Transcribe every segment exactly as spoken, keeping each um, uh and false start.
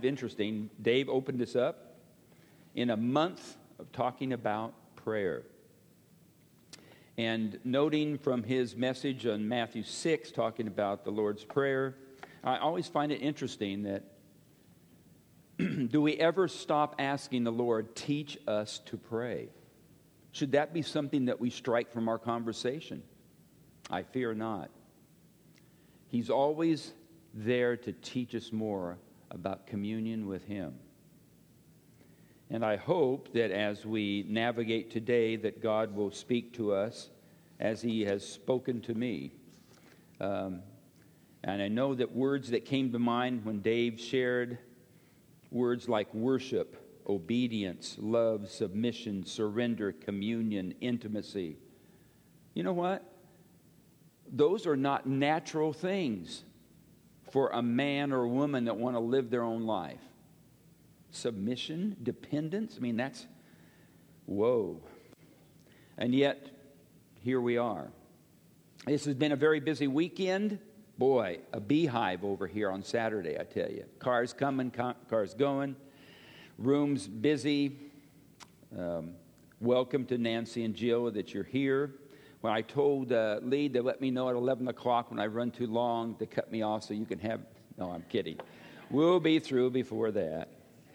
of interesting. Dave opened this up in a month of talking about prayer. And noting from his message on Matthew six, talking about the Lord's Prayer, I always find it interesting that do we ever stop asking the Lord, teach us to pray? Should that be something that we strike from our conversation? I fear not. He's always there to teach us more about communion with Him. And I hope that as we navigate today, that God will speak to us as He has spoken to me. Um, and I know that words that came to mind when Dave shared words like worship, obedience, love, submission, surrender, communion, intimacy. You know what? Those are not natural things for a man or a woman that want to live their own life. Submission, dependence, I mean, that's, whoa. And yet, here we are. This has been a very busy weekend. Boy, a beehive over here on Saturday, I tell you. Cars coming, cars going, rooms busy. Um, welcome to Nancy and Jill that you're here. When I told uh, Lee to let me know at eleven o'clock when I run too long to cut me off so you can have, no, I'm kidding. We'll be through before that.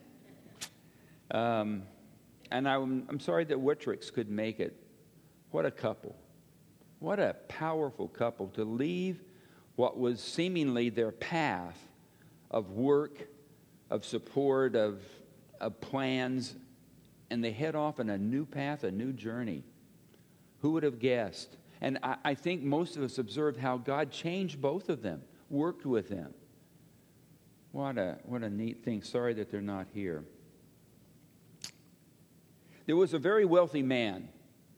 Um, and I'm, I'm sorry that Wittricks couldn't make it. What a couple. What a powerful couple to leave what was seemingly their path of work, of support, of, of plans, and they head off on a new path, a new journey. Who would have guessed? And I, I think most of us observed how God changed both of them, worked with them. What a, what a neat thing. Sorry that they're not here. There was a very wealthy man.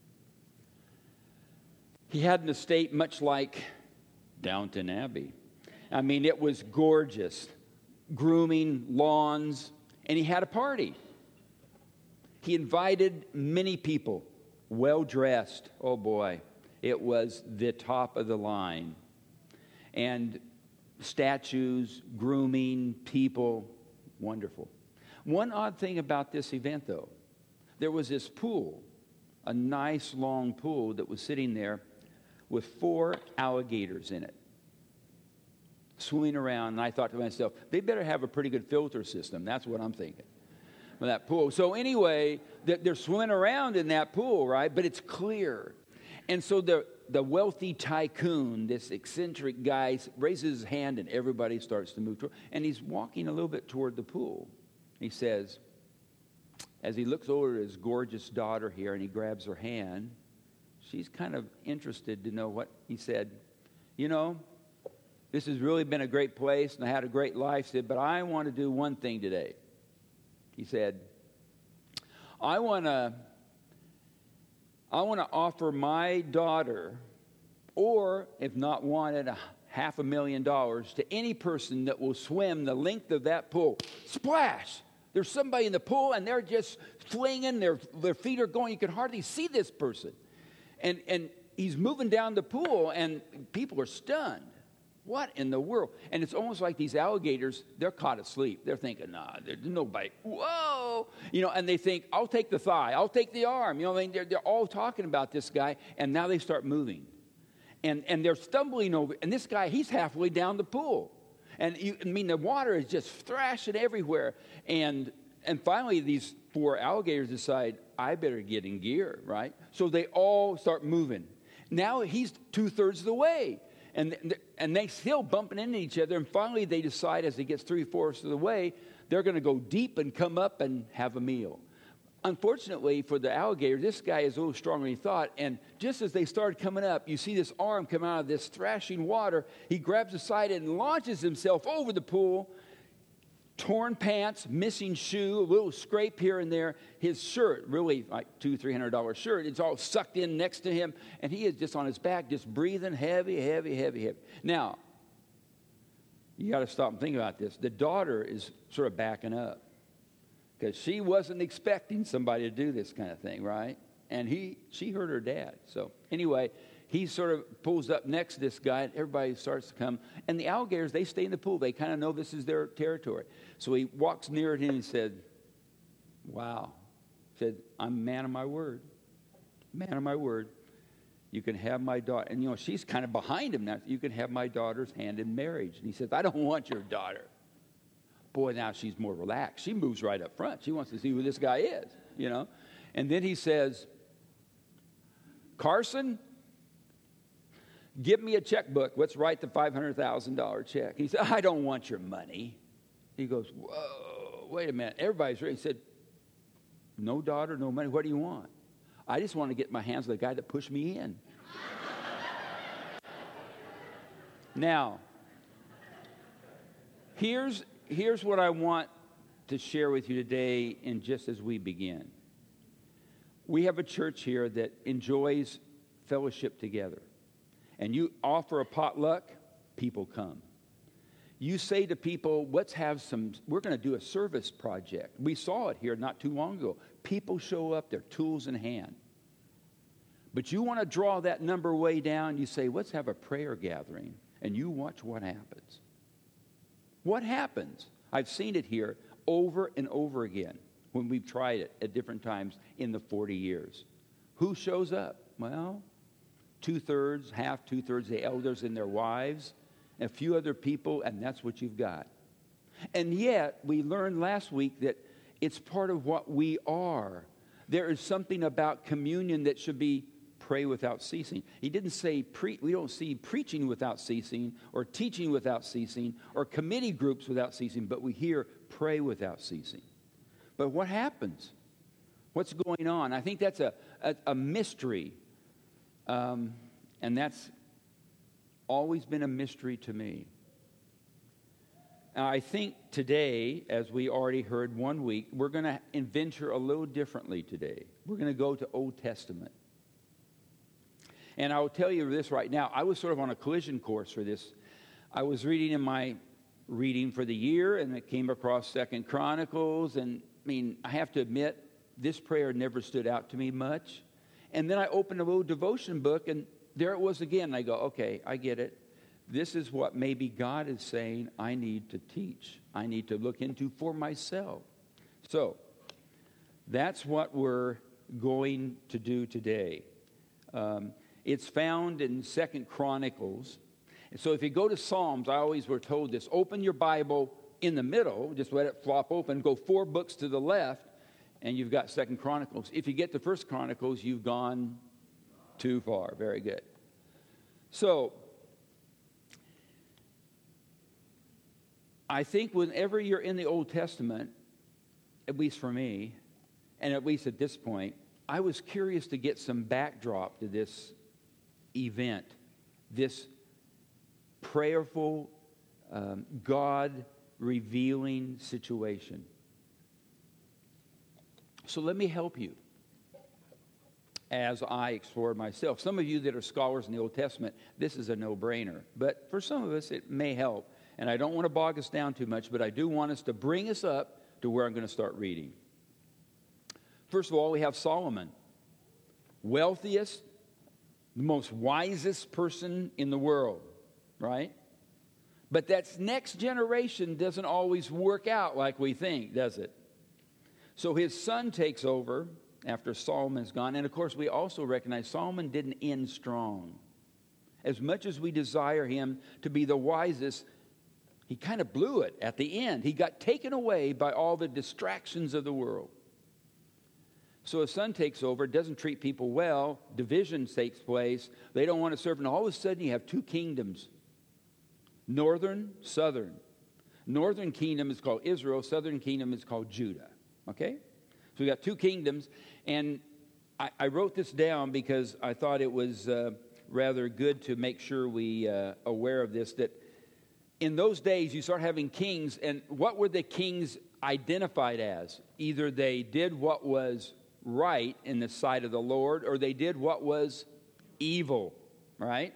He had an estate much like Downton Abbey. I mean, it was gorgeous. Grooming, lawns, and he had a party. He invited many people, well-dressed. Oh, boy. It was the top of the line. And statues, grooming, people, wonderful. One odd thing about this event, though, there was this pool, a nice long pool that was sitting there with four alligators in it, swimming around. And I thought to myself, they better have a pretty good filter system. That's what I'm thinking with that pool. So anyway, they're swimming around in that pool, right? But it's clear. And so the, the wealthy tycoon, this eccentric guy, raises his hand and everybody starts to move toward. And he's walking a little bit toward the pool. He says, as he looks over at his gorgeous daughter here and he grabs her hand, she's kind of interested to know what he said. You know, this has really been a great place and I had a great life. He said, but I want to do one thing today. He said, I want to I want to offer my daughter, or if not wanted, a half a million dollars to any person that will swim the length of that pool. Splash! There's somebody in the pool, and they're just flinging. Their, their feet are going. You can hardly see this person. And, and he's moving down the pool, and people are stunned. What in the world? And it's almost like these alligators, they're caught asleep. They're thinking, nah, there's nobody. Whoa! You know, and they think, I'll take the thigh. I'll take the arm. You know, I mean, they're, they're all talking about this guy, and now they start moving. And, and they're stumbling over. And this guy, he's halfway down the pool. And you, I mean, the water is just thrashing everywhere. And and finally, these four alligators decide, I better get in gear, right? So they all start moving. Now he's two-thirds of the way. And, and they still bumping into each other. And finally, they decide as he gets three-fourths of the way, they're going to go deep and come up and have a meal. Unfortunately for the alligator, this guy is a little stronger than he thought. And just as they started coming up, you see this arm come out of this thrashing water. He grabs the side and launches himself over the pool. Torn pants, missing shoe, a little scrape here and there. His shirt, really like two, three hundred dollar shirt, it's all sucked in next to him, and he is just on his back, just breathing heavy, heavy, heavy, heavy. Now, you got to stop and think about this. The daughter is sort of backing up because she wasn't expecting somebody to do this kind of thing, right? And he, she heard her dad. So anyway, he sort of pulls up next to this guy, and everybody starts to come. And the alligators, they stay in the pool. They kind of know this is their territory. So he walks near to him and said, wow. He said, I'm a man of my word. Man of my word. You can have my daughter. And, you know, she's kind of behind him now. You can have my daughter's hand in marriage. And he says, I don't want your daughter. Boy, now she's more relaxed. She moves right up front. She wants to see who this guy is, you know. And then he says, Carson, give me a checkbook. Let's write the five hundred thousand dollars check. He said, I don't want your money. He goes, whoa, wait a minute. Everybody's ready. He said, no daughter, no money. What do you want? I just want to get my hands on the guy that pushed me in. Now, here's, here's what I want to share with you today, and just as we begin. We have a church here that enjoys fellowship together. And you offer a potluck, people come. You say to people, let's have some, we're going to do a service project. We saw it here not too long ago. People show up, their tools in hand. But you want to draw that number way down, you say, let's have a prayer gathering, and you watch what happens. What happens? I've seen it here over and over again when we've tried it at different times in the forty years. Who shows up? Well, two-thirds, half, two-thirds of the elders and their wives, and a few other people, and that's what you've got. And yet, we learned last week that it's part of what we are. There is something about communion that should be pray without ceasing. He didn't say, pre- we don't see preaching without ceasing, or teaching without ceasing, or committee groups without ceasing, but we hear pray without ceasing. But what happens? What's going on? I think that's a, a, a mystery. Um, and that's always been a mystery to me. Now, I think today, as we already heard one week, we're going to venture a little differently today. We're going to go to Old Testament. And I will tell you this right now. I was sort of on a collision course for this. I was reading in my reading for the year, and it came across Second Chronicles. And, I mean, I have to admit, this prayer never stood out to me much. And then I opened a little devotion book, and there it was again. And I go, okay, I get it. This is what maybe God is saying I need to teach. I need to look into for myself. So, that's what we're going to do today. Um, it's found in Second Chronicles. And so if you go to Psalms, I always were told this, open your Bible in the middle, just let it flop open, go four books to the left, and you've got Second Chronicles. If you get to First Chronicles, you've gone too far. Very good. So, I think whenever you're in the Old Testament, at least for me, and at least at this point, I was curious to get some backdrop to this event, this prayerful, um, God-revealing situation. So let me help you as I explore myself. Some of you that are scholars in the Old Testament, this is a no-brainer. But for some of us, it may help. And I don't want to bog us down too much, but I do want us to bring us up to where I'm going to start reading. First of all, we have Solomon, wealthiest, the most wisest person in the world, right? But that next generation doesn't always work out like we think, does it? So his son takes over after Solomon's gone. And of course, we also recognize Solomon didn't end strong. As much as we desire him to be the wisest, he kind of blew it at the end. He got taken away by all the distractions of the world. So his son takes over, doesn't treat people well, division takes place, they don't want to serve, and all of a sudden you have two kingdoms, northern, southern. Northern kingdom is called Israel, southern kingdom is called Judah, okay? So we got two kingdoms, and I, I wrote this down because I thought it was uh, rather good to make sure we uh, aware of this, that in those days you start having kings, and what were the kings identified as? Either they did what was right in the sight of the Lord, or they did what was evil, right?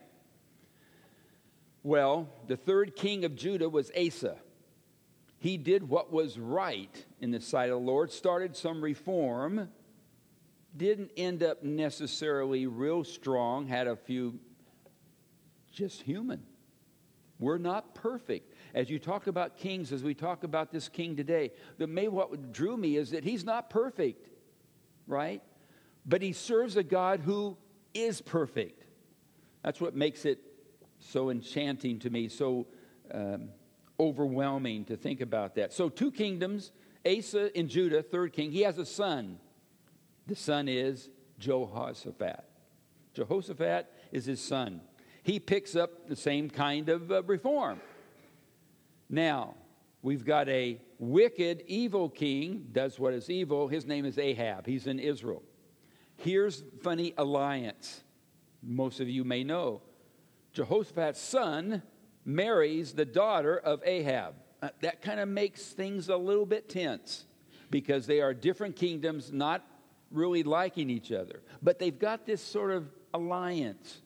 Well, the third king of Judah was Asa. He did what was right in the sight of the Lord, started some reform, didn't end up necessarily real strong, had a few just human. We're not perfect. As you talk about kings, as we talk about this king today, the maybe what drew me is that he's not perfect, right? But he serves a God who is perfect. That's what makes it so enchanting to me, so um, overwhelming to think about that. So two kingdoms, Asa in Judah, third king. He has a son. The son is Jehoshaphat. Jehoshaphat is his son. He picks up the same kind of uh, reform. Now, we've got a wicked, evil king, does what is evil. His name is Ahab. He's in Israel. Here's funny alliance. Most of you may know. Jehoshaphat's son marries the daughter of Ahab. Uh, that kind of makes things a little bit tense because they are different kingdoms, not really liking each other. But they've got this sort of alliance.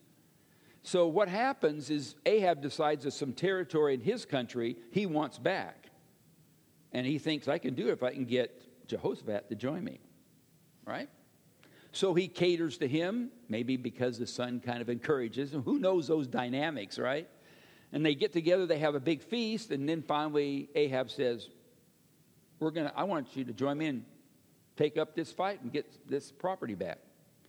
So what happens is Ahab decides that some territory in his country he wants back. And he thinks, I can do it if I can get Jehoshaphat to join me. Right? So he caters to him, maybe because the son kind of encourages him. Who knows those dynamics, right? And they get together, they have a big feast, and then finally Ahab says, We're gonna I want you to join me and take up this fight and get this property back.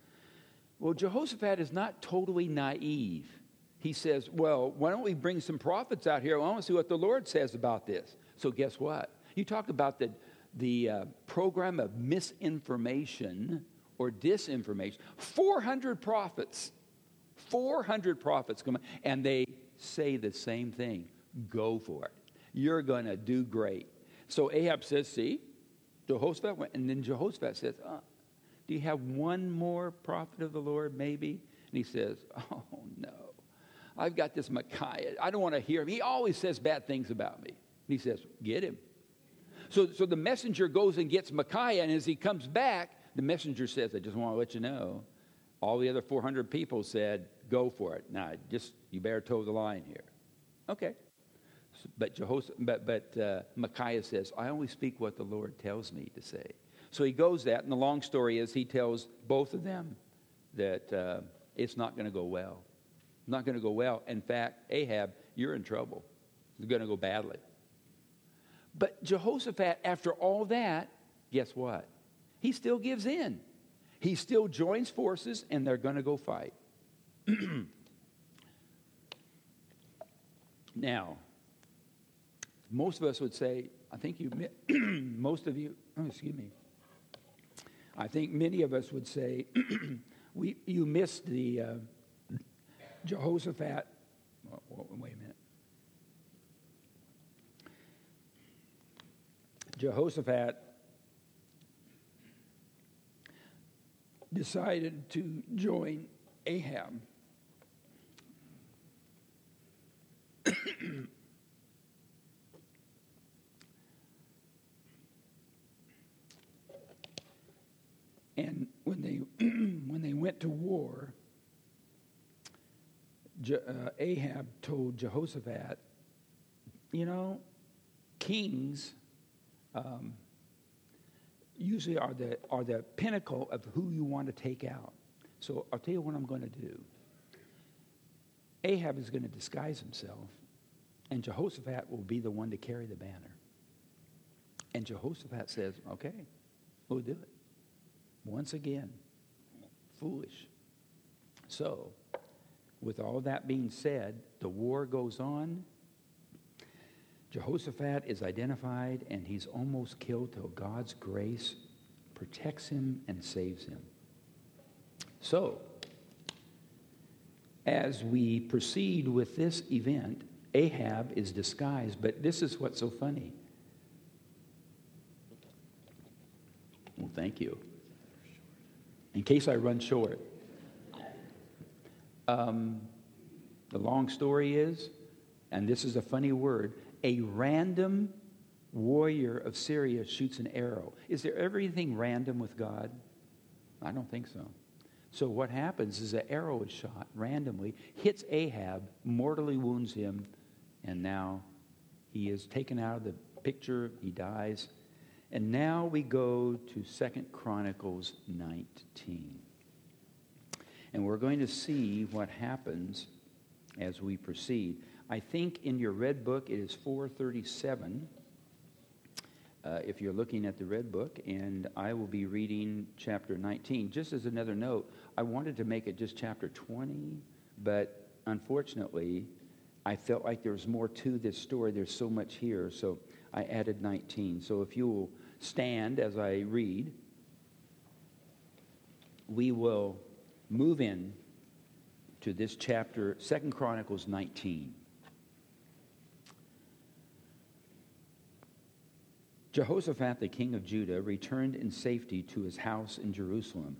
Well, Jehoshaphat is not totally naive. He says, well, why don't we bring some prophets out here? I want to see what the Lord says about this. So guess what? You talked about the, the uh, program of misinformation or disinformation. four hundred prophets. four hundred prophets come in, and they say the same thing. Go for it. You're going to do great. So Ahab says, see, Jehoshaphat went, and then Jehoshaphat says, uh, do you have one more prophet of the Lord, maybe? And he says, oh, no. I've got this Micaiah. I don't want to hear him. He always says bad things about me. And he says, get him. So, so the messenger goes and gets Micaiah, and as he comes back, the messenger says, I just want to let you know, all the other four hundred people said, go for it. Now, just, you better toe the line here. Okay. But Jehoshaphat, but, but uh, Micaiah says, I only speak what the Lord tells me to say. So he goes that, and the long story is he tells both of them that uh, it's not going to go well. Not going to go well. In fact, Ahab, you're in trouble. It's going to go badly. But Jehoshaphat, after all that, guess what? He still gives in. He still joins forces, and they're going to go fight. Now, most of us would say, I think you, most of you, oh, excuse me. I think many of us would say, we, you missed the uh, Jehoshaphat. Oh, wait a minute. Jehoshaphat decided to join Ahab. And when they when they went to war, Je, uh, Ahab told Jehoshaphat, you know, kings um, usually are the are the pinnacle of who you want to take out. So I'll tell you what I'm going to do. Ahab is going to disguise himself, and Jehoshaphat will be the one to carry the banner. And Jehoshaphat says, okay, we'll do it. Once again, foolish. So, with all that being said, the war goes on. Jehoshaphat is identified, and he's almost killed till God's grace protects him and saves him. So, as we proceed with this event, Ahab is disguised, but this is what's so funny. Well, thank you. In case I run short, um, the long story is, and this is a funny word, a random warrior of Syria shoots an arrow. Is there ever anything random with God? I don't think so. So what happens is an arrow is shot randomly, hits Ahab, mortally wounds him, and now he is taken out of the picture, he dies. And now we go to Second Chronicles nineteen. And we're going to see what happens as we proceed. I think in your red book it is four thirty-seven, uh, if you're looking at the red book, and I will be reading chapter nineteen. Just as another note, I wanted to make it just chapter twenty, but unfortunately, I felt like there was more to this story. There's so much here, so I added nineteen. So if you will stand as I read, we will move in to this chapter, Second Chronicles nineteen. Jehoshaphat, the king of Judah, returned in safety to his house in Jerusalem.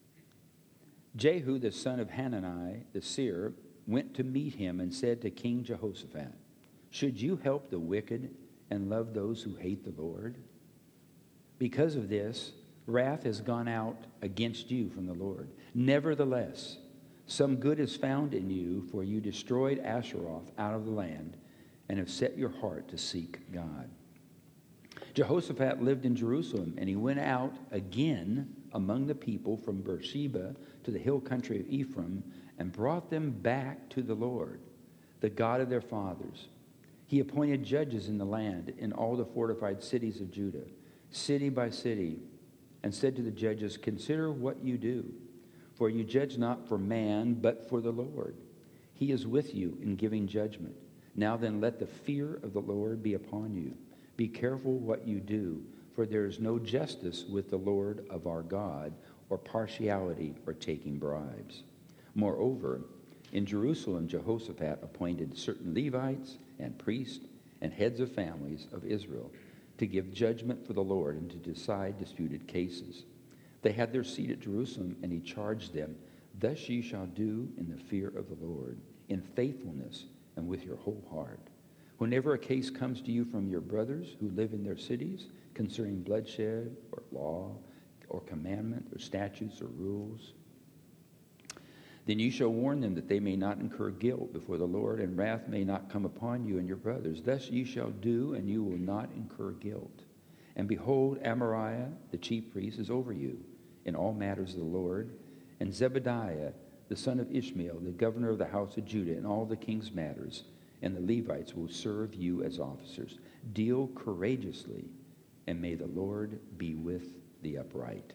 Jehu, the son of Hanani, the seer, went to meet him and said to King Jehoshaphat, "Should you help the wicked and love those who hate the Lord? Because of this, wrath has gone out against you from the Lord. Nevertheless, some good is found in you, for you destroyed Asheroth out of the land and have set your heart to seek God." Jehoshaphat lived in Jerusalem, and he went out again among the people from Beersheba to the hill country of Ephraim and brought them back to the Lord, the God of their fathers. He appointed judges in the land in all the fortified cities of Judah, city by city, and said to the judges, "Consider what you do, for you judge not for man, but for the Lord. He is with you in giving judgment. Now then, let the fear of the Lord be upon you. Be careful what you do, for there is no justice with the Lord of our God, or partiality, or taking bribes." Moreover, in Jerusalem, Jehoshaphat appointed certain Levites and priests and heads of families of Israel to give judgment for the Lord and to decide disputed cases. They had their seat at Jerusalem, and he charged them, "Thus ye shall do in the fear of the Lord, in faithfulness and with your whole heart. Whenever a case comes to you from your brothers who live in their cities concerning bloodshed or law or commandment or statutes or rules, then you shall warn them that they may not incur guilt before the Lord, and wrath may not come upon you and your brothers. Thus you shall do, and you will not incur guilt. And behold, Amariah, the chief priest, is over you in all matters of the Lord, and Zebediah, the son of Ishmael, the governor of the house of Judah, in all the king's matters, and the Levites will serve you as officers. Deal courageously, and may the Lord be with the upright."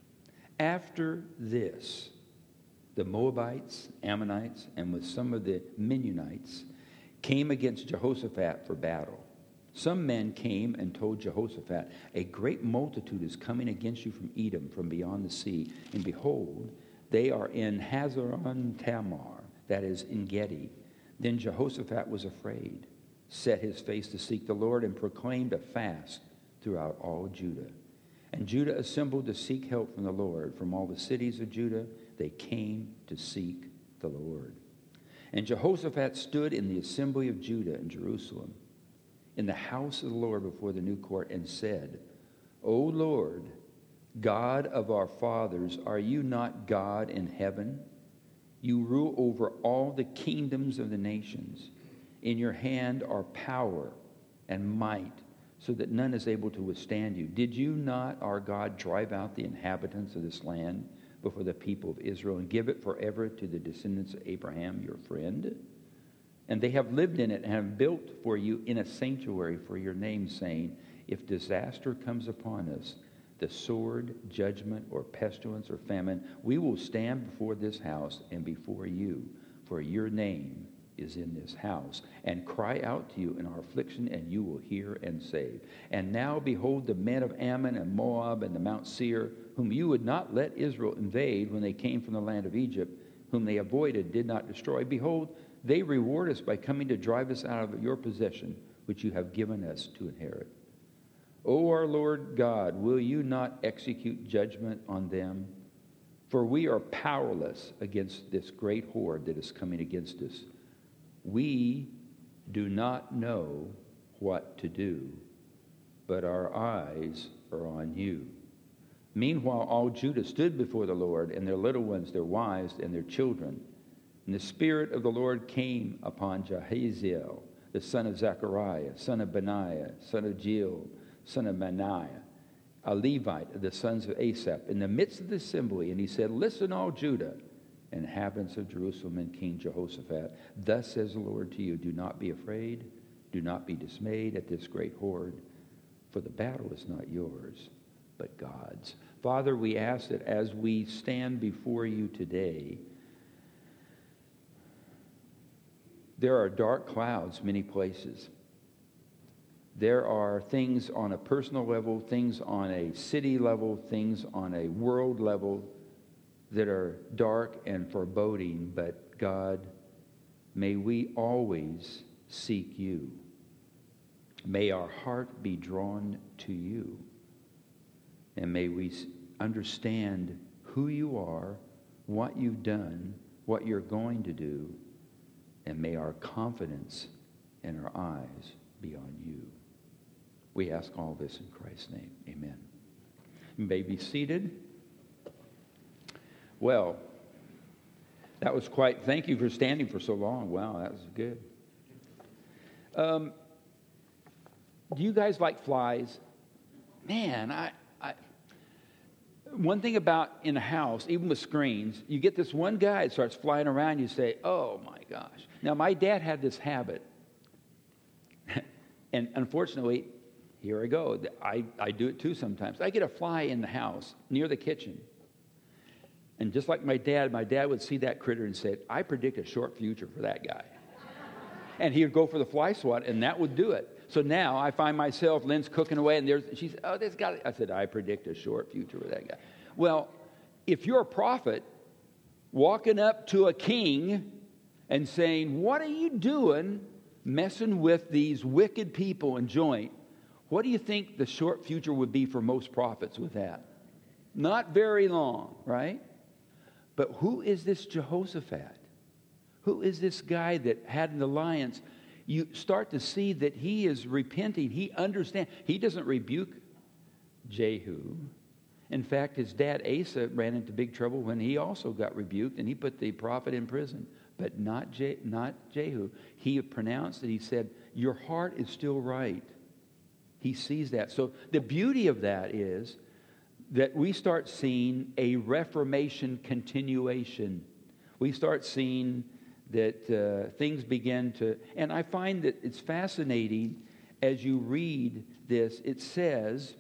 After this, the Moabites, Ammonites, and with some of the Mennonites came against Jehoshaphat for battle. Some men came and told Jehoshaphat, "A great multitude is coming against you from Edom, from beyond the sea. And behold, they are in Hazaron Tamar, that is, in Gedi." Then Jehoshaphat was afraid, set his face to seek the Lord, and proclaimed a fast throughout all Judah. And Judah assembled to seek help from the Lord. From all the cities of Judah, they came to seek the Lord. And Jehoshaphat stood in the assembly of Judah in Jerusalem, in the house of the Lord before the new court, and said, "O Lord, God of our fathers, are you not God in heaven? You rule over all the kingdoms of the nations. In your hand are power and might, so that none is able to withstand you. Did you not, our God, drive out the inhabitants of this land before the people of Israel and give it forever to the descendants of Abraham, your friend? And they have lived in it and have built for you in a sanctuary for your name, saying, if disaster comes upon us, the sword, judgment, or pestilence, or famine, we will stand before this house and before you, for your name is in this house, and cry out to you in our affliction, and you will hear and save. And now, behold, the men of Ammon and Moab and the Mount Seir, whom you would not let Israel invade when they came from the land of Egypt, whom they avoided, did not destroy. Behold, they reward us by coming to drive us out of your possession, which you have given us to inherit. O our Lord God, will you not execute judgment on them? For we are powerless against this great horde that is coming against us. We do not know what to do, but our eyes are on you." Meanwhile, all Judah stood before the Lord, and their little ones, their wives, and their children. And the Spirit of the Lord came upon Jahaziel, the son of Zechariah, son of Benaiah, son of Jeiel, son of Benaiah, a Levite of the sons of Asaph, in the midst of the assembly. And he said, "Listen, all Judah, inhabitants of Jerusalem and King Jehoshaphat, thus says the Lord to you, do not be afraid, do not be dismayed at this great horde, for the battle is not yours, but God's. Father, we ask that as we stand before you today, there are dark clouds many places. There are things on a personal level, things on a city level, things on a world level that are dark and foreboding, but God, may we always seek you. May our heart be drawn to you. And may we understand who you are, what you've done, what you're going to do, and may our confidence and our eyes be on you. We ask all this in Christ's name. Amen. You may be seated. Well, that was quite, thank you for standing for so long. Wow, that was good. Um, do you guys like flies? Man, I, I, one thing about in a house, even with screens, you get this one guy that starts flying around, you say, oh my gosh. Now, my dad had this habit, and unfortunately, here I go. I, I do it too sometimes. I get a fly in the house near the kitchen. And just like my dad, my dad would see that critter and say, I predict a short future for that guy. And he would go for the fly swat, and that would do it. So now I find myself, Lynn's cooking away, and there's, she said, oh, this guy. I said, I predict a short future with that guy. Well, if you're a prophet walking up to a king and saying, what are you doing messing with these wicked people in joint? What do you think the short future would be for most prophets with that? Not very long, right? But who is this Jehoshaphat? Who is this guy that had an alliance? You start to see that he is repenting. He understands. He doesn't rebuke Jehu. In fact, his dad Asa ran into big trouble when he also got rebuked, and he put the prophet in prison. But not, Je- not Jehu. He pronounced it. He said, your heart is still right. He sees that. So the beauty of that is that we start seeing a Reformation continuation. We start seeing that uh, things begin to... And I find that it's fascinating as you read this. It says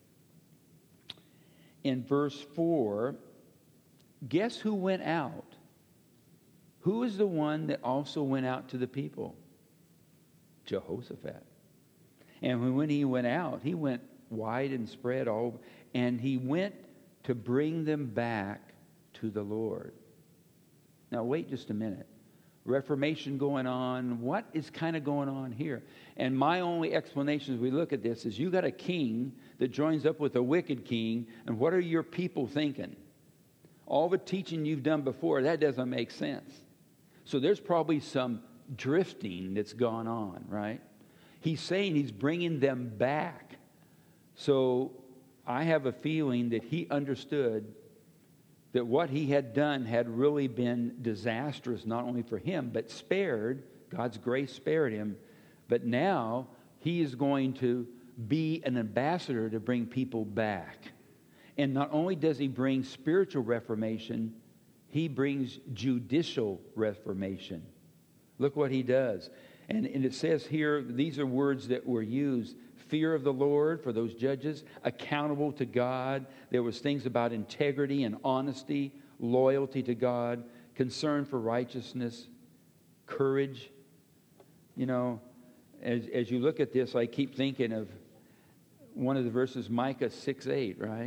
in verse four, guess who went out? Who is the one that also went out to the people? Jehoshaphat. And when he went out, he went wide and spread all over. And he went to bring them back to the Lord. Now, wait just a minute. Reformation going on. What is kind of going on here? And my only explanation as we look at this is you got a king that joins up with a wicked king. And what are your people thinking? All the teaching you've done before, that doesn't make sense. So there's probably some drifting that's gone on, right? He's saying he's bringing them back. So I have a feeling that he understood that what he had done had really been disastrous, not only for him, but spared. God's grace spared him. But now he is going to be an ambassador to bring people back. And not only does he bring spiritual reformation, he brings judicial reformation. Look what he does. And, and it says here, these are words that were used. Fear of the Lord for those judges, accountable to God. There was things about integrity and honesty, loyalty to God, concern for righteousness, courage. You know, as, as you look at this, I keep thinking of one of the verses, Micah six eight, right?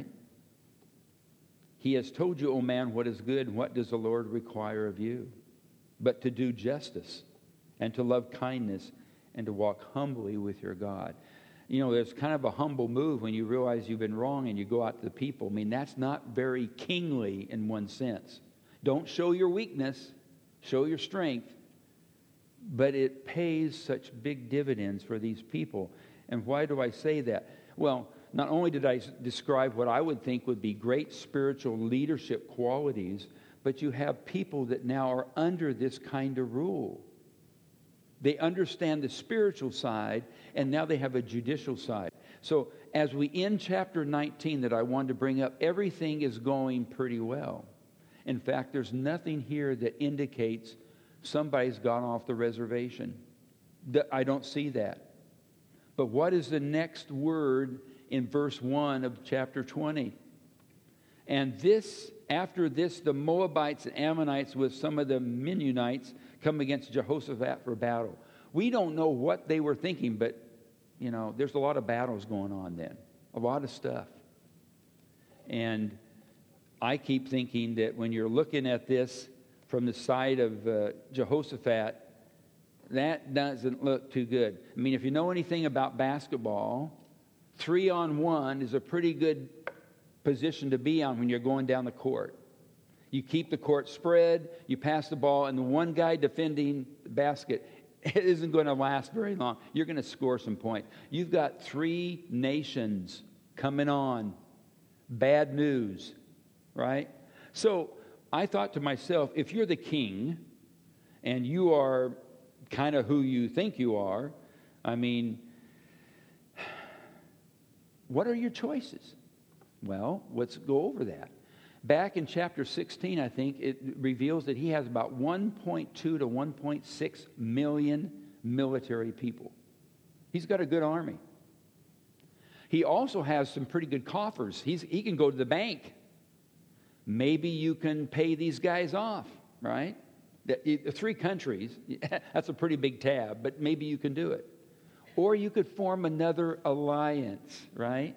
He has told you, O man, what is good, and what does the Lord require of you? But to do justice, and to love kindness, and to walk humbly with your God. You know, there's kind of a humble move when you realize you've been wrong and you go out to the people. I mean, that's not very kingly in one sense. Don't show your weakness, show your strength. But it pays such big dividends for these people. And why do I say that? Well, not only did I describe what I would think would be great spiritual leadership qualities, but you have people that now are under this kind of rule. They understand the spiritual side, and now they have a judicial side. So as we end chapter nineteen that I wanted to bring up, everything is going pretty well. In fact, there's nothing here that indicates somebody's gone off the reservation. I don't see that. But what is the next word in verse one of chapter twenty? And this, after this, the Moabites and Ammonites with some of the Mennonites come against Jehoshaphat for battle. We don't know what they were thinking, but, you know, there's a lot of battles going on then. A lot of stuff. And I keep thinking that when you're looking at this from the side of uh, Jehoshaphat, that doesn't look too good. I mean, if you know anything about basketball, three on one is a pretty good position to be on when you're going down the court. You keep the court spread, you pass the ball, and the one guy defending the basket, it isn't going to last very long. You're going to score some points. You've got three nations coming on. Bad news, right? So I thought to myself, if you're the king and you are kind of who you think you are, I mean, what are your choices? Well, let's go over that. Back in chapter sixteen, I think, it reveals that he has about one point two to one point six million military people. He's got a good army. He also has some pretty good coffers. He's, he can go to the bank. Maybe you can pay these guys off, right? The, the three countries, that's a pretty big tab, but maybe you can do it. Or you could form another alliance, right?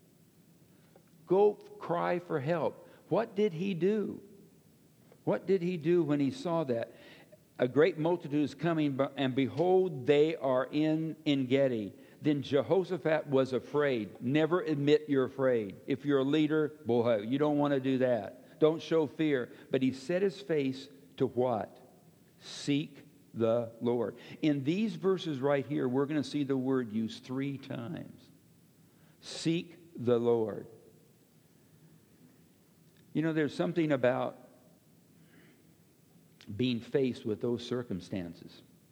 Go cry for help. What did he do? What did he do when he saw that? A great multitude is coming, and behold, they are in En-gedi. Then Jehoshaphat was afraid. Never admit you're afraid. If you're a leader, boy, you don't want to do that. Don't show fear. But he set his face to what? Seek the Lord. In these verses right here, we're going to see the word used three times. Seek the Lord. You know, there's something about being faced with those circumstances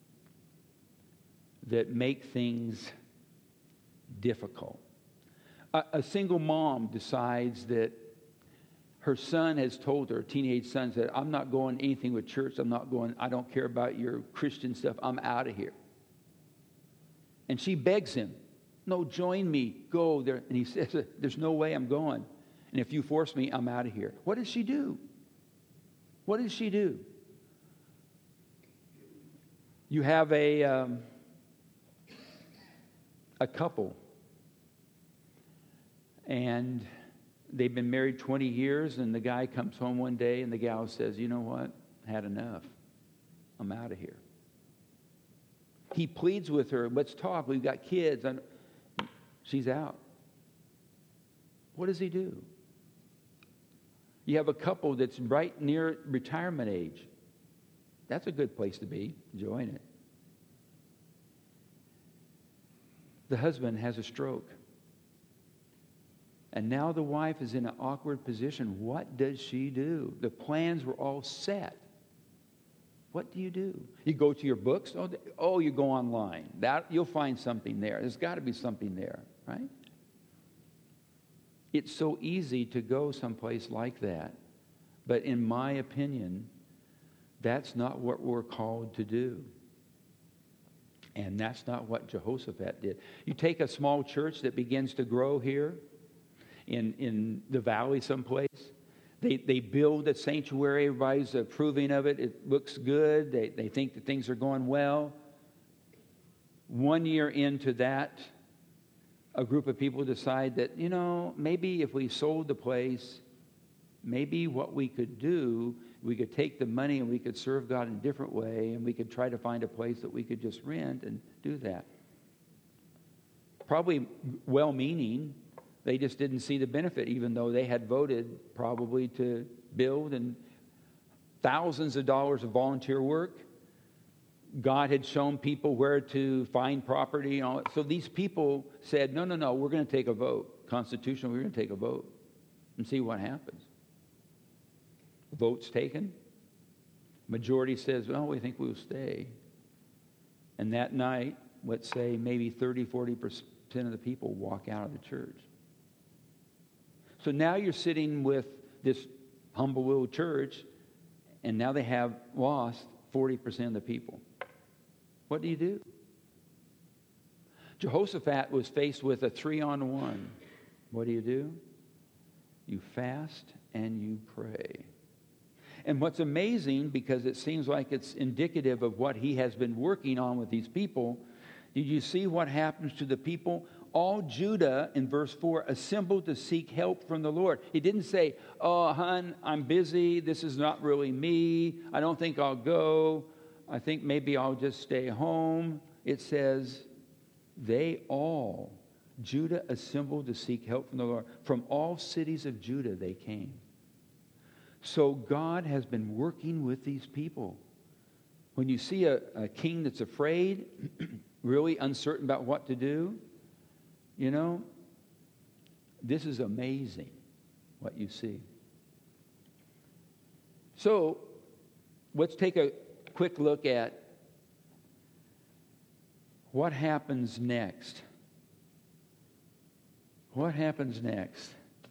that make things difficult. A, a single mom decides that her son has told her, teenage son said, I'm not going anything with church. I'm not going, I don't care about your Christian stuff. I'm out of here. And she begs him, no, join me, go there. And he says, there's no way I'm going. And if you force me, I'm out of here. What does she do? What does she do? You have a, um, a couple, and they've been married twenty years, and the guy comes home one day, and the gal says, you know what? I had enough. I'm out of here. He pleads with her, let's talk. We've got kids. I'm... She's out. What does he do? You have a couple that's right near retirement age. That's a good place to be. Join it. The husband has a stroke. And now the wife is in an awkward position. What does she do? The plans were all set. What do you do? You go to your books? Oh, oh you go online. That, you'll find something there. There's got to be something there, right? It's so easy to go someplace like that. But in my opinion, that's not what we're called to do. And that's not what Jehoshaphat did. You take a small church that begins to grow here in, in the valley someplace. They, they build a sanctuary. Everybody's approving of it. It looks good. They, they think that things are going well. One year into that, a group of people decide that, you know, maybe if we sold the place, maybe what we could do, we could take the money and we could serve God in a different way, and we could try to find a place that we could just rent and do that. Probably well-meaning. They just didn't see the benefit, even though they had voted probably to build, and thousands of dollars of volunteer work. God had shown people where to find property. And all that. So these people said, no, no, no, we're going to take a vote. Constitutional, we're going to take a vote and see what happens. Votes taken. Majority says, well, we think we'll stay. And that night, let's say maybe thirty, forty percent of the people walk out of the church. So now you're sitting with this humble little church and now they have lost forty percent of the people. What do you do? Jehoshaphat was faced with a three-on-one. What do you do? You fast and you pray. And what's amazing, because it seems like it's indicative of what he has been working on with these people, did you see what happens to the people? All Judah, in verse four, assembled to seek help from the Lord. He didn't say, oh, hon, I'm busy. This is not really me. I don't think I'll go. I think maybe I'll just stay home. It says, they all, Judah assembled to seek help from the Lord. From all cities of Judah they came. So God has been working with these people. When you see a, a king that's afraid, really uncertain about what to do, you know, this is amazing what you see. So let's take a quick look at what happens next. What happens next?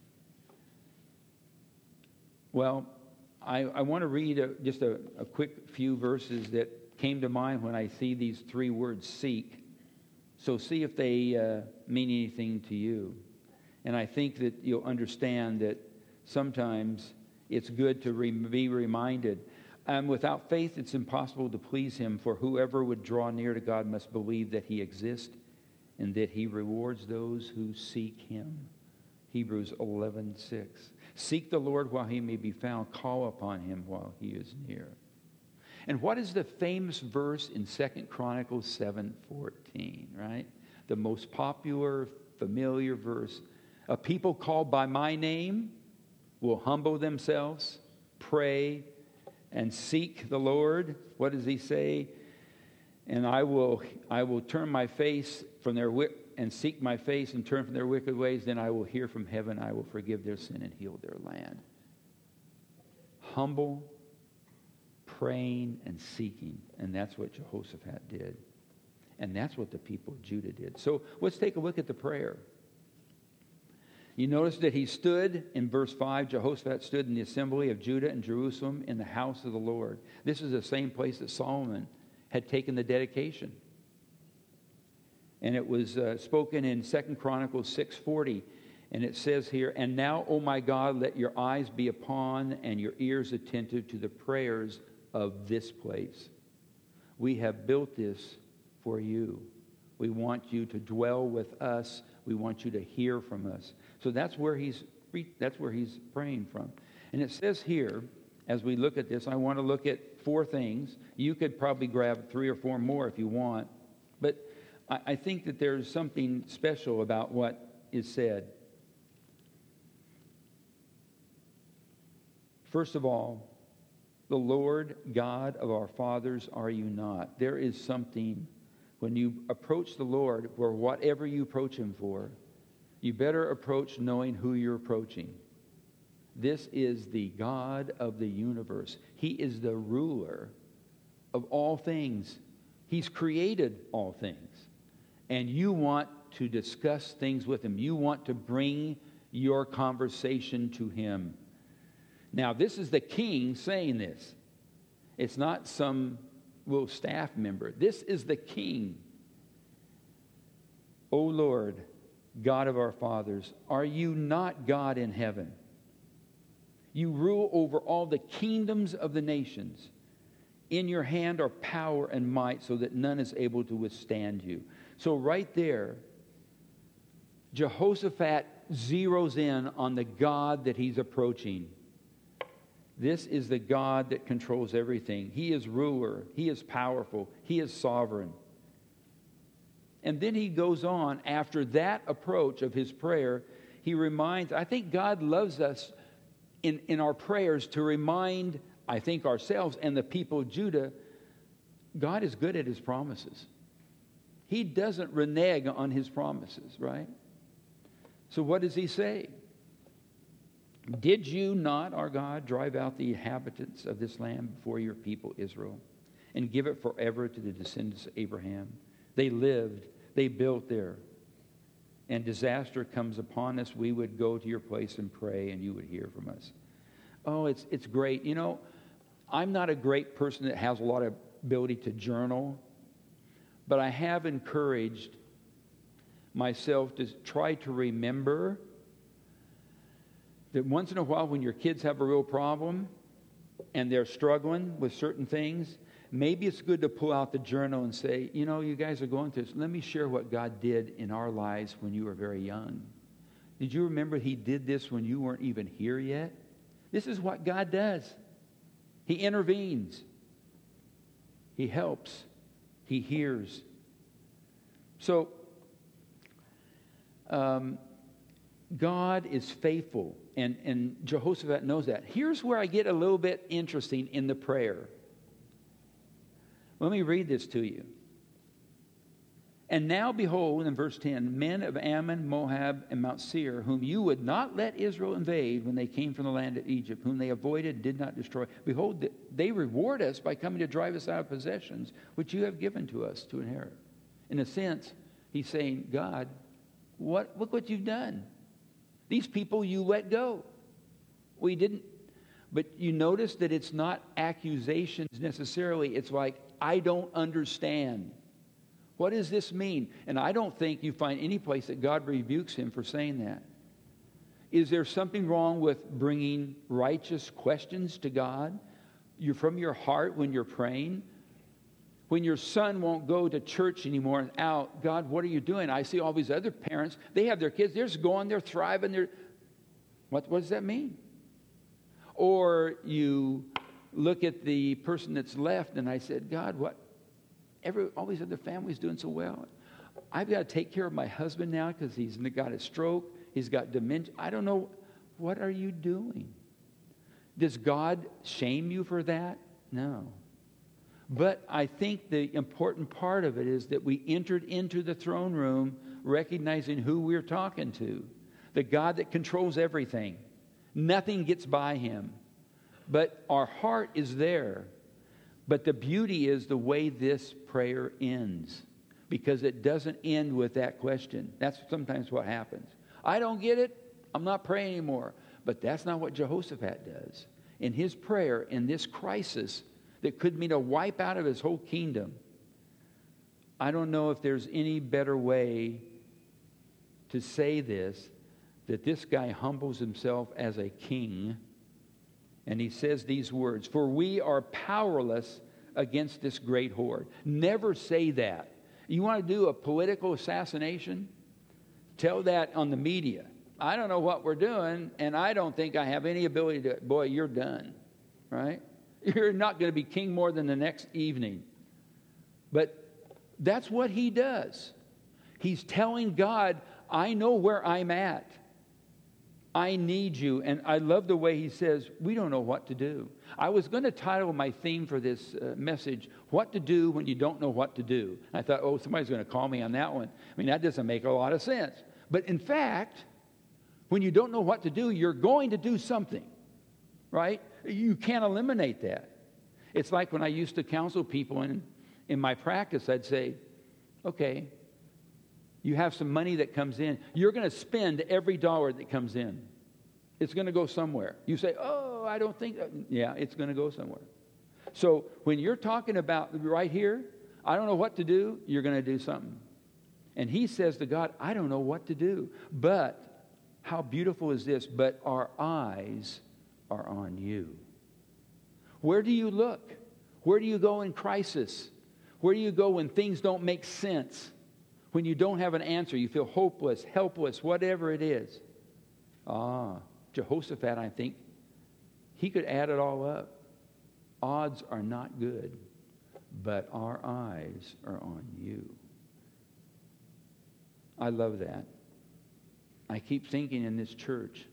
Well, I, I want to read a, just a, a quick few verses that came to mind when I see these three words, seek. So see if they uh, mean anything to you. And I think that you'll understand that sometimes it's good to re- be reminded. Um, without faith, it's impossible to please him, for whoever would draw near to God must believe that he exists and that he rewards those who seek him. Hebrews eleven six. Seek the Lord while he may be found. Call upon him while he is near. And what is the famous verse in Second Chronicles seven fourteen, right? The most popular, familiar verse. A people called by my name will humble themselves, pray, and seek the Lord. What does he say? And I will I will turn my face from their wi- and seek my face and turn from their wicked ways. Then I will hear from heaven. I will forgive their sin and heal their land. Humble, praying, and seeking. And that's what Jehoshaphat did. And that's what the people of Judah did. So let's take a look at the prayer. You notice that he stood, in verse five, Jehoshaphat stood in the assembly of Judah and Jerusalem in the house of the Lord. This is the same place that Solomon had taken the dedication. And it was uh, spoken in Second Chronicles six forty. And it says here, and now, O my God, let your eyes be upon and your ears attentive to the prayers of this place. We have built this for you. We want you to dwell with us. We want you to hear from us. So that's where he's that's where he's praying from. And it says here, as we look at this, I want to look at four things. You could probably grab three or four more if you want. But I, I think that there's something special about what is said. First of all, the Lord God of our fathers are you not. There is something when you approach the Lord, for whatever you approach him for, you better approach knowing who you're approaching. This is the God of the universe. He is the ruler of all things. He's created all things. And you want to discuss things with him. You want to bring your conversation to him. Now, this is the king saying this. It's not some little staff member. This is the king. O Lord, God of our fathers, are you not God in heaven? You rule over all the kingdoms of the nations. In your hand are power and might, so that none is able to withstand you. So right there, Jehoshaphat zeroes in on the God that he's approaching. This is the God that controls everything. He is ruler. He is powerful. He is sovereign. And then he goes on, after that approach of his prayer, he reminds, I think God loves us in, in our prayers to remind, I think, ourselves and the people of Judah, God is good at his promises. He doesn't renege on his promises, right? So what does he say? Did you not, our God, drive out the inhabitants of this land before your people Israel and give it forever to the descendants of Abraham? They lived, they built there. And disaster comes upon us, we would go to your place and pray and you would hear from us. Oh, it's it's great. You know, I'm not a great person that has a lot of ability to journal, but I have encouraged myself to try to remember that once in a while when your kids have a real problem and they're struggling with certain things, maybe it's good to pull out the journal and say, you know, you guys are going through this. Let me share what God did in our lives when you were very young. Did you remember He did this when you weren't even here yet? This is what God does. He intervenes. He helps. He hears. So, um, God is faithful, and, and Jehoshaphat knows that. Here's where I get a little bit interesting in the prayer. Let me read this to you. And now behold, in verse ten, men of Ammon, Moab, and Mount Seir, whom you would not let Israel invade when they came from the land of Egypt, whom they avoided and did not destroy. Behold, they reward us by coming to drive us out of possessions, which you have given to us to inherit. In a sense, he's saying, God, what, look what you've done. These people you let go. We didn't. But you notice that it's not accusations necessarily. It's like, I don't understand. What does this mean? And I don't think you find any place that God rebukes him for saying that. Is there something wrong with bringing righteous questions to God? You're from your heart when you're praying. When your son won't go to church anymore and out, God, what are you doing? I see all these other parents. They have their kids. They're just going. They're thriving. They're... What, what does that mean? Or you look at the person that's left, and I said, God, what? Every, all these other families doing so well. I've got to take care of my husband now because he's got a stroke. He's got dementia. I don't know. What are you doing? Does God shame you for that? No. But I think the important part of it is that we entered into the throne room recognizing who we're talking to. The God that controls everything. Nothing gets by him. But our heart is there. But the beauty is the way this prayer ends. Because it doesn't end with that question. That's sometimes what happens. I don't get it. I'm not praying anymore. But that's not what Jehoshaphat does. In his prayer, in this crisis that could mean a wipe out of his whole kingdom, I don't know if there's any better way to say this, that this guy humbles himself as a king. And he says these words, for we are powerless against this great horde. Never say that. You want to do a political assassination? Tell that on the media. I don't know what we're doing, and I don't think I have any ability to, boy, you're done, right? You're not going to be king more than the next evening. But that's what he does. He's telling God, I know where I'm at. I need you. And I love the way he says, we don't know what to do. I was going to title my theme for this uh, message, What to Do When You Don't Know What to Do. I thought, oh, somebody's going to call me on that one. I mean, that doesn't make a lot of sense. But in fact, when you don't know what to do, you're going to do something, right? You can't eliminate that. It's like when I used to counsel people in, in my practice, I'd say, okay, you have some money that comes in. You're going to spend every dollar that comes in. It's going to go somewhere. You say, oh, I don't think, yeah, it's going to go somewhere. So when you're talking about right here, I don't know what to do, you're going to do something. And he says to God, I don't know what to do. But how beautiful is this? But our eyes are on you. Where do you look? Where do you go in crisis? Where do you go when things don't make sense? When you don't have an answer, you feel hopeless, helpless, whatever it is. Ah, Jehoshaphat, I think, he could add it all up. Odds are not good, but our eyes are on you. I love that. I keep thinking in this church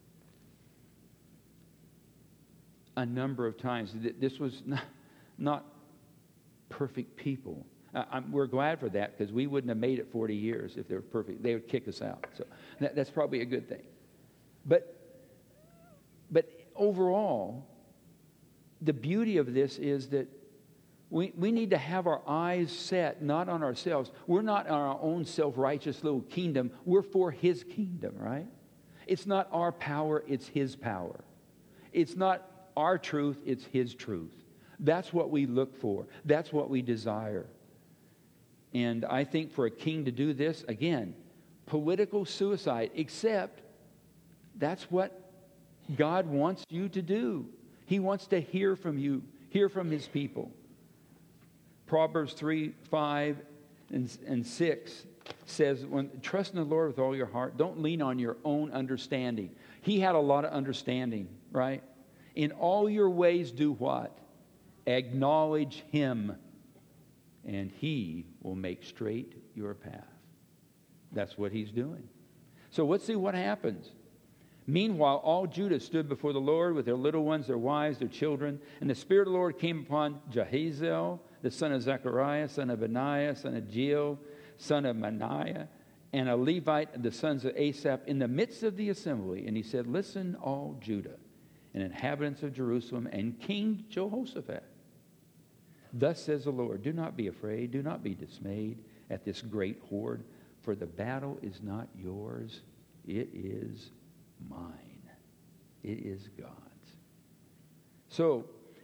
a number of times that this was not, not perfect people. I'm, we're glad for that because we wouldn't have made it forty years if they were perfect. They would kick us out. So that, that's probably a good thing. But, but overall, the beauty of this is that we, we need to have our eyes set not on ourselves. We're not on our own self-righteous little kingdom. We're for his kingdom, right? It's not our power, it's his power. It's not our truth, it's His truth. That's what we look for. That's what we desire. And I think for a king to do this, again, political suicide, except that's what God wants you to do. He wants to hear from you, hear from His people. Proverbs three, five, and, and six says, when, trust in the Lord with all your heart. Don't lean on your own understanding. He had a lot of understanding, right? In all your ways do what? Acknowledge Him, and He will make straight your path. That's what He's doing. So let's see what happens. Meanwhile, all Judah stood before the Lord with their little ones, their wives, their children. And the Spirit of the Lord came upon Jahaziel, the son of Zechariah, son of Benaiah, son of Jeiel, son of Maniah, and a Levite, the sons of Asaph, in the midst of the assembly. And he said, listen, all Judah, and inhabitants of Jerusalem, and King Jehoshaphat. Thus says the Lord, do not be afraid, do not be dismayed at this great horde, for the battle is not yours, it is mine. It is God's. So,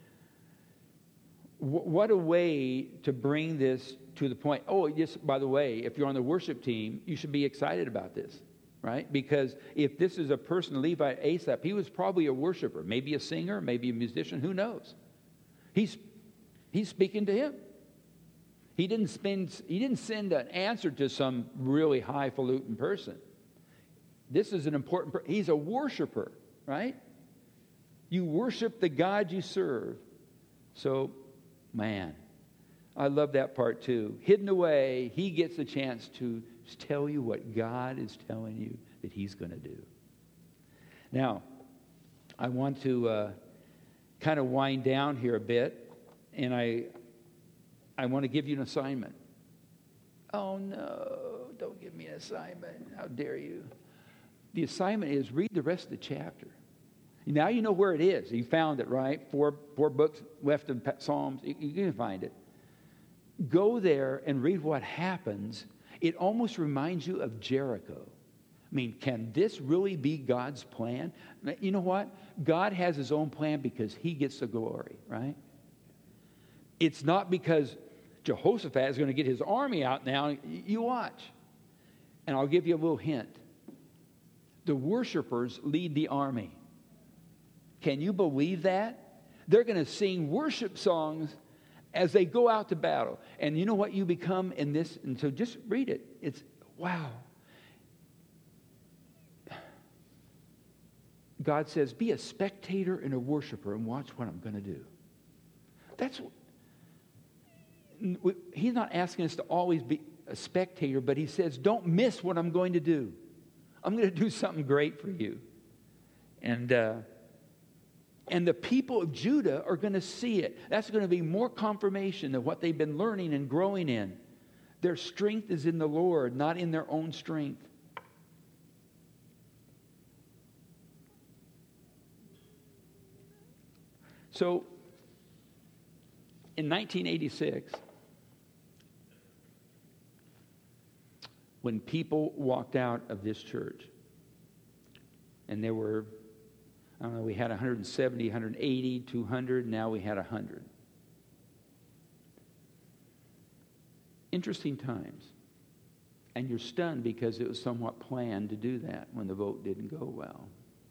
w- what a way to bring this to the point. Oh, yes, by the way, if you're on the worship team, you should be excited about this, right? Because if this is a person, Levi Asaph, he was probably a worshiper, maybe a singer, maybe a musician, who knows? He's he's speaking to him. He didn't spend, he didn't send an answer to some really highfalutin person. This is an important person. He's a worshiper, right? You worship the God you serve. So, man, I love that part too. Hidden away, he gets a chance to tell you what God is telling you that He's going to do. Now, I want to uh, kind of wind down here a bit, and I, I want to give you an assignment. Oh, no, don't give me an assignment. How dare you? The assignment is read the rest of the chapter. Now you know where it is. You found it, right? Four, four books left of Psalms. You, you can find it. Go there and read what happens. It almost reminds you of Jericho. I mean, can this really be God's plan? You know what? God has His own plan because He gets the glory, right? It's not because Jehoshaphat is going to get his army out now. You watch. And I'll give you a little hint. The worshipers lead the army. Can you believe that? They're going to sing worship songs as they go out to battle. And you know what you become in this? And so just read it. It's, wow. God says, be a spectator and a worshiper and watch what I'm going to do. That's what, He's not asking us to always be a spectator, but He says, don't miss what I'm going to do. I'm going to do something great for you. And uh, and the people of Judah are going to see it. That's going to be more confirmation of what they've been learning and growing in. Their strength is in the Lord, not in their own strength. So, in nineteen eighty-six, when people walked out of this church, and there were, I don't know, we had one hundred seventy, one hundred eighty, two hundred, now we had one hundred. Interesting times. And you're stunned because it was somewhat planned to do that when the vote didn't go well.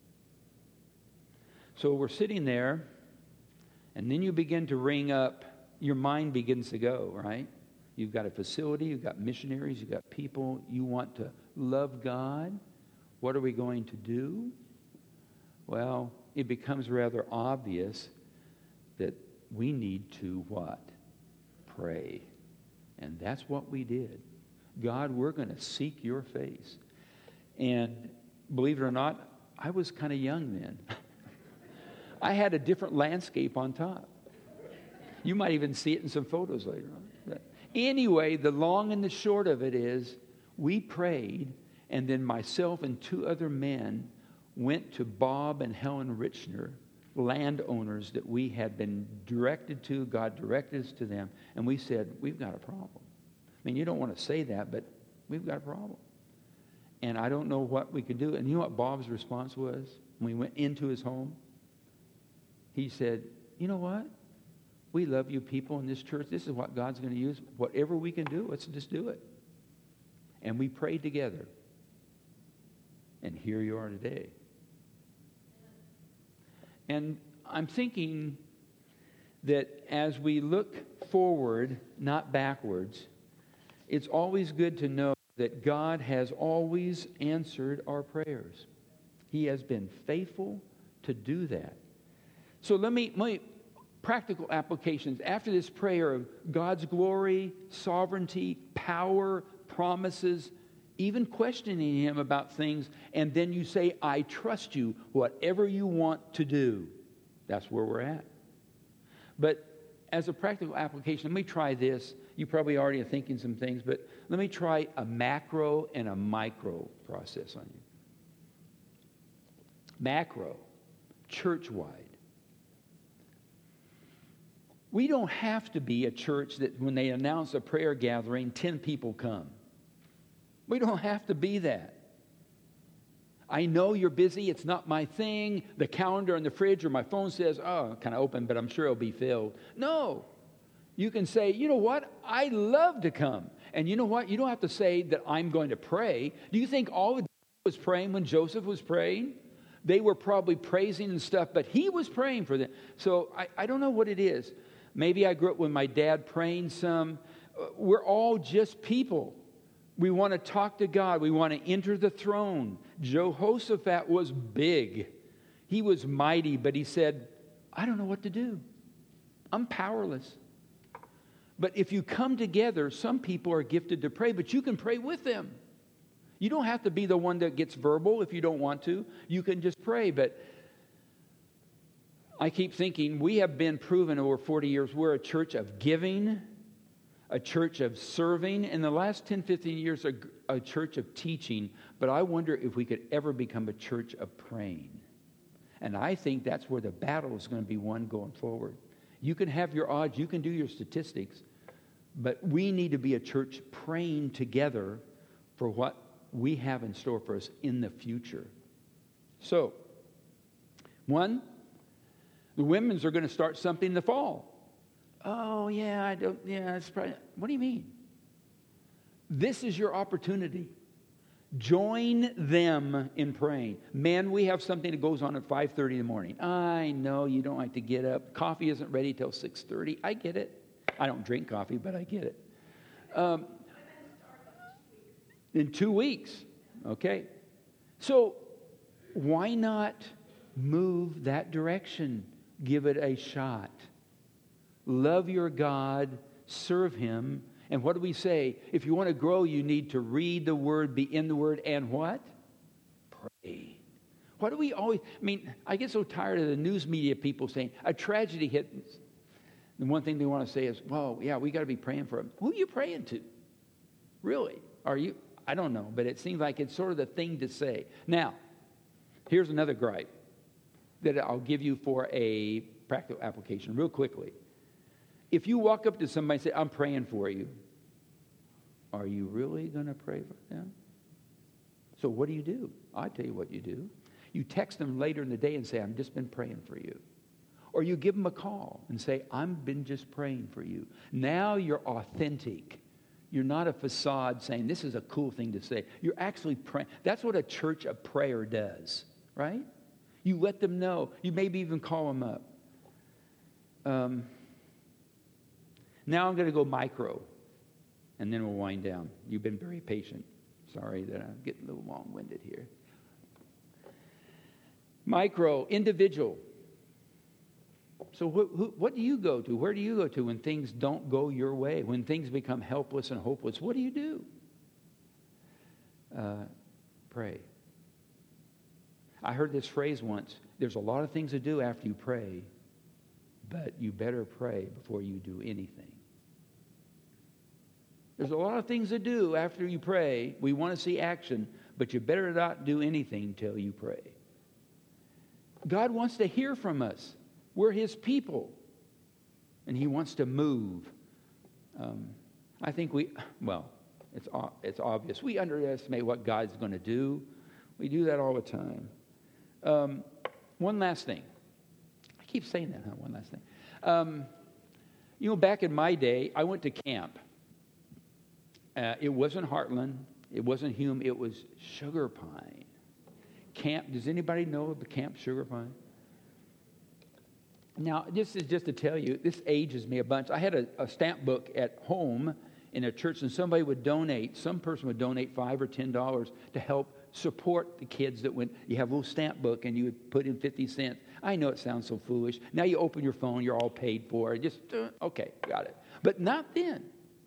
So we're sitting there, and then you begin to ring up, your mind begins to go, right? You've got a facility, you've got missionaries, you've got people, you want to love God. What are we going to do? Well, it becomes rather obvious that we need to what? Pray. And that's what we did. God, we're going to seek your face. And believe it or not, I was kind of young then. I had a different landscape on top. You might even see it in some photos later on. But anyway, the long and the short of it is, we prayed, and then myself and two other men went to Bob and Helen Richner, landowners that we had been directed to. God directed us to them, and we said, we've got a problem. I mean, you don't want to say that, but we've got a problem. And I don't know what we could do. And you know what Bob's response was when we went into his home? he said, you know what? We love you people in this church. This is what God's going to use. Whatever we can do, let's just do it. And we prayed together. And here you are today. And I'm thinking that as we look forward, not backwards, it's always good to know that God has always answered our prayers. He has been faithful to do that. So let me, let me practical applications. After this prayer of God's glory, sovereignty, power, promises, even questioning Him about things, and then you say, I trust you, whatever you want to do. That's where we're at. But as a practical application, let me try this. You probably already are thinking some things, but let me try a macro and a micro process on you. Macro, church-wide. We don't have to be a church that when they announce a prayer gathering, ten people come. We don't have to be that. I know you're busy. It's not my thing. The calendar on the fridge or my phone says, oh, kind of open, but I'm sure it'll be filled. No. You can say, you know what? I love to come. And you know what? You don't have to say that I'm going to pray. Do you think all of was praying when Joseph was praying? They were probably praising and stuff, but he was praying for them. So I, I don't know what it is. Maybe I grew up with my dad praying some. We're all just people. We want to talk to God. We want to enter the throne. Jehoshaphat was big. He was mighty, but he said, I don't know what to do. I'm powerless. But if you come together, some people are gifted to pray, but you can pray with them. You don't have to be the one that gets verbal if you don't want to. You can just pray. But I keep thinking we have been proven over forty years we're a church of giving, a church of serving. In the last ten, fifteen years, a, a church of teaching. But I wonder if we could ever become a church of praying. And I think that's where the battle is going to be won going forward. You can have your odds, you can do your statistics, but we need to be a church praying together for what we have in store for us in the future. So, one, the women's are going to start something in the fall. Oh, yeah, I don't, yeah, it's probably, what do you mean? This is your opportunity. Join them in praying. Men, we have something that goes on at five thirty in the morning. I know you don't like to get up. Coffee isn't ready till six thirty. I get it. I don't drink coffee, but I get it. Um, in two weeks. Okay. So why not move that direction? Give it a shot. Love your God. Serve Him. And what do we say? If you want to grow, you need to read the Word, be in the Word, and what? Pray. What do we always... I mean, I get so tired of the news media people saying, a tragedy hit. And one thing they want to say is, well, yeah, we got to be praying for them. Who are you praying to? Really? Are you... I don't know, but it seems like it's sort of the thing to say. Now, here's another gripe that I'll give you for a practical application real quickly. If you walk up to somebody and say, I'm praying for you, are you really going to pray for them? So what do you do? I'll tell you what you do. You text them later in the day and say, I've just been praying for you. Or you give them a call and say, I've been just praying for you. Now you're authentic. You're not a facade saying, this is a cool thing to say. You're actually praying. That's what a church of prayer does, right? You let them know. You maybe even call them up. Um... Now I'm going to go micro, and then we'll wind down. You've been very patient. Sorry that I'm getting a little long-winded here. Micro, individual. So wh- wh- what do you go to? Where do you go to when things don't go your way? When things become helpless and hopeless, what do you do? Uh, pray. I heard this phrase once. There's a lot of things to do after you pray, but you better pray before you do anything. There's a lot of things to do after you pray. We want to see action, but you better not do anything till you pray. God wants to hear from us. We're His people, and He wants to move. Um, I think we, well, it's it's obvious. We underestimate what God's going to do. We do that all the time. Um, one last thing. keep saying that, huh? One last thing. Um, you know, back in my day, I went to camp. Uh, it wasn't Heartland. It wasn't Hume. It was Sugar Pine. Camp, does anybody know of the Camp Sugar Pine? Now, this is just to tell you, this ages me a bunch. I had a, a stamp book at home in a church, and somebody would donate, some person would donate five or ten dollars to help support the kids that went. You have a little stamp book, and you would put in fifty cents. I know it sounds so foolish. Now you open your phone, you're all paid for. Just, uh, okay, got it. But not then.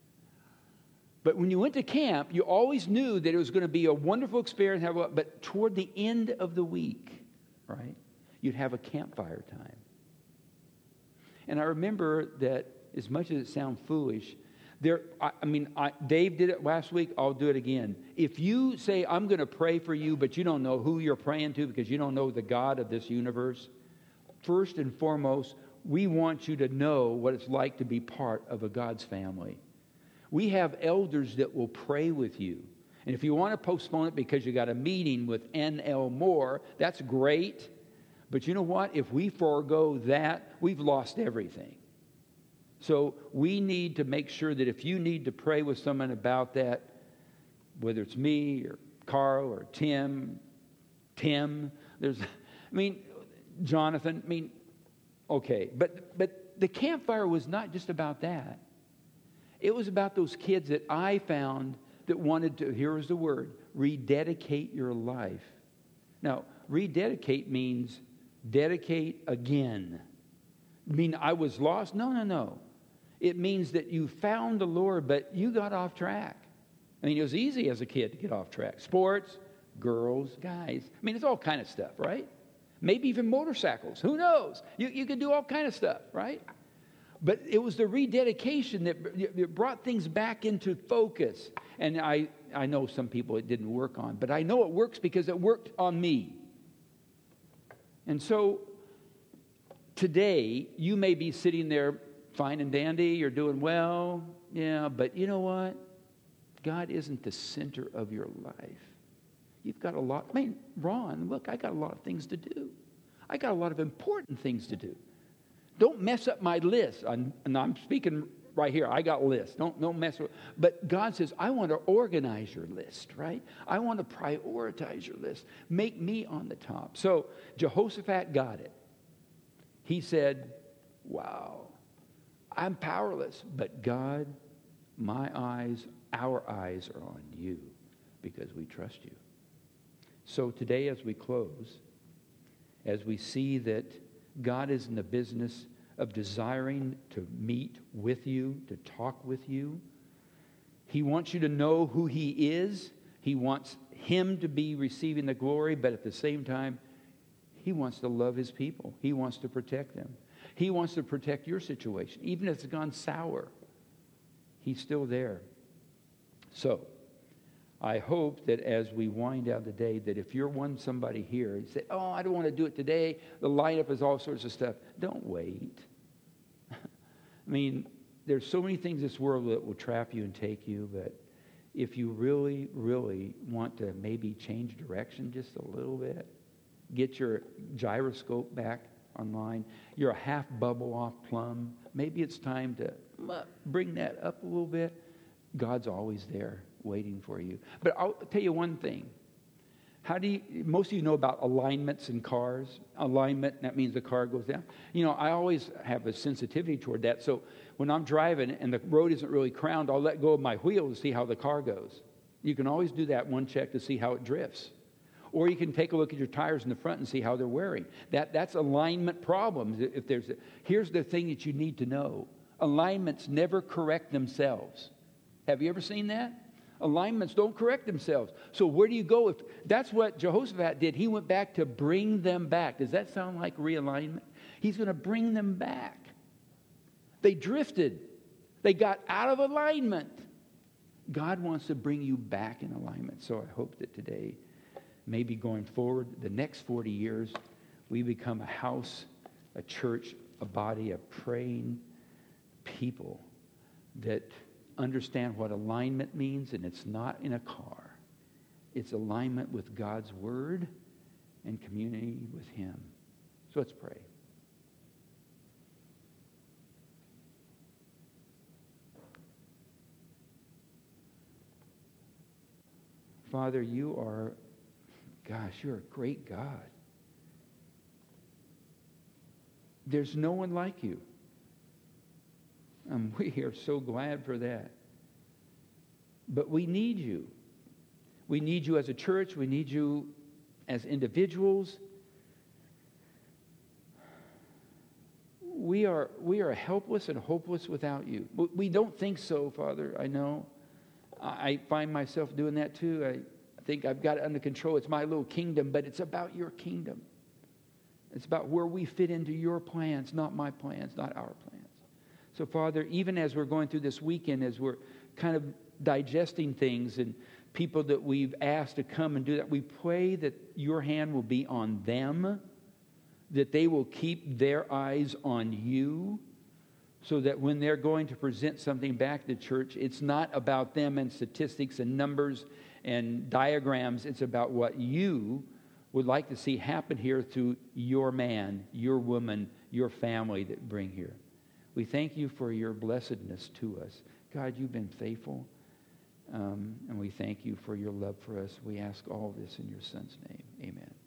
But when you went to camp, you always knew that it was going to be a wonderful experience. Have a, but toward the end of the week, right, you'd have a campfire time. And I remember that as much as it sounds foolish, there. I, I mean, I, Dave did it last week. I'll do it again. If you say, I'm going to pray for you, but you don't know who you're praying to because you don't know the God of this universe, first and foremost, we want you to know what it's like to be part of a God's family. We have elders that will pray with you. And if you want to postpone it because you got a meeting with N L Moore, that's great. But you know what? If we forego that, we've lost everything. So we need to make sure that if you need to pray with someone about that, whether it's me or Carl or Tim, Tim, there's, I mean, Jonathan, I mean, okay. But, but the campfire was not just about that. It was about those kids that I found that wanted to, here is the word, rededicate your life. Now, rededicate means dedicate again. I mean, I was lost? No, no, no. It means that you found the Lord, but you got off track. I mean, it was easy as a kid to get off track. Sports, girls, guys. I mean, it's all kind of stuff, right? Maybe even motorcycles. Who knows? You, you could do all kind of stuff, right? But it was the rededication that, that brought things back into focus. And I, I know some people it didn't work on, but I know it works because it worked on me. And so today, you may be sitting there fine and dandy, you're doing well, yeah, but you know what? God isn't the center of your life. You've got a lot. I mean, Ron, look, I got a lot of things to do. I got a lot of important things to do. Don't mess up my list. I'm, and I'm speaking right here. I got lists. Don't, don't mess with. But God says, I want to organize your list, right? I want to prioritize your list. Make me on the top. So Jehoshaphat got it. He said, wow, I'm powerless. But God, my eyes, our eyes are on you because we trust you. So today as we close, as we see that God is in the business of desiring to meet with you, to talk with you. He wants you to know who He is. He wants Him to be receiving the glory, but at the same time, He wants to love His people. He wants to protect them. He wants to protect your situation. Even if it's gone sour, He's still there. So, I hope that as we wind down the day, that if you're one somebody here, you say, oh, I don't want to do it today. The lineup is all sorts of stuff. Don't wait. I mean, there's so many things in this world that will trap you and take you, but if you really, really want to maybe change direction just a little bit, get your gyroscope back online. You're a half bubble off plumb. Maybe it's time to bring that up a little bit. God's always there, waiting for you. But I'll tell you one thing. How do you, most of you know about alignments in cars. Alignment, that means the car goes down. You know, I always have a sensitivity toward that. So when I'm driving and the road isn't really crowned, I'll let go of my wheel to see how the car goes. You can always do that one check to see how it drifts. Or you can take a look at your tires in the front and see how they're wearing. That, that's alignment problems. If there's a, here's the thing that you need to know. Alignments never correct themselves. Have you ever seen that? Alignments don't correct themselves. So where do you go? If that's what Jehoshaphat did. He went back to bring them back. Does that sound like realignment? He's going to bring them back. They drifted. They got out of alignment. God wants to bring you back in alignment. So I hope that today, maybe going forward, the next forty years, we become a house, a church, a body of praying people that understand what alignment means, and it's not in a car. It's alignment with God's Word and community with Him. So let's pray. Father, you are, gosh, you're a great God. There's no one like you. And we are so glad for that. But we need you. We need you as a church. We need you as individuals. We are, we are helpless and hopeless without you. We don't think so, Father, I know. I find myself doing that too. I think I've got it under control. It's my little kingdom, but it's about your kingdom. It's about where we fit into your plans, not my plans, not our plans. So, Father, even as we're going through this weekend, as we're kind of digesting things and people that we've asked to come and do that, we pray that your hand will be on them, that they will keep their eyes on you, so that when they're going to present something back to church, it's not about them and statistics and numbers and diagrams. It's about what you would like to see happen here through your man, your woman, your family that bring here. We thank you for your blessedness to us. God, you've been faithful, um, and we thank you for your love for us. We ask all this in your Son's name. Amen.